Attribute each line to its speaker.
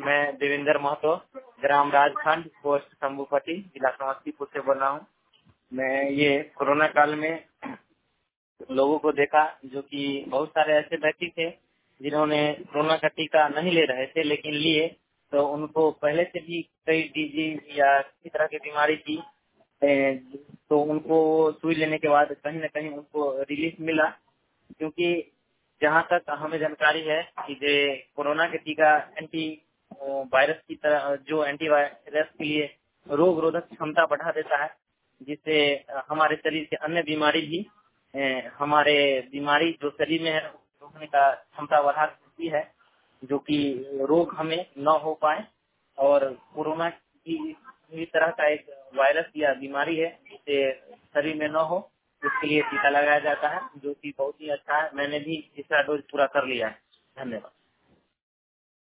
Speaker 1: मैं देवेंद्र महतो, ग्राम राजखंड, पोस्ट शंभुपति, जिला समस्तीपुर से बोल रहा हूँ। मैं ये कोरोना काल में लोगों को देखा जो कि बहुत सारे ऐसे व्यक्ति थे जिन्होंने कोरोना का टीका नहीं ले रहे थे, लेकिन लिए तो उनको पहले से भी कई डिजीज या किसी तरह की बीमारी थी, तो उनको सुई लेने के बाद कहीं न कहीं उनको रिलीफ मिला। क्योंकि जहाँ तक हमें जानकारी है कि जो कोरोना के टीका एंटी वायरस की तरह जो एंटी वायरस के लिए रोग रोधक क्षमता बढ़ा देता है, जिससे हमारे शरीर के अन्य बीमारी भी हमारे बीमारी जो शरीर में है रोकने का क्षमता बढ़ा देती है, जो कि रोग हमें न हो पाए। और कोरोना की इस तरह का एक वायरस या बीमारी है जिससे शरीर में न हो, उसके लिए टीका लगाया जाता है, जो कि बहुत ही अच्छा है। मैंने भी इसका डोज पूरा कर लिया है। धन्यवाद।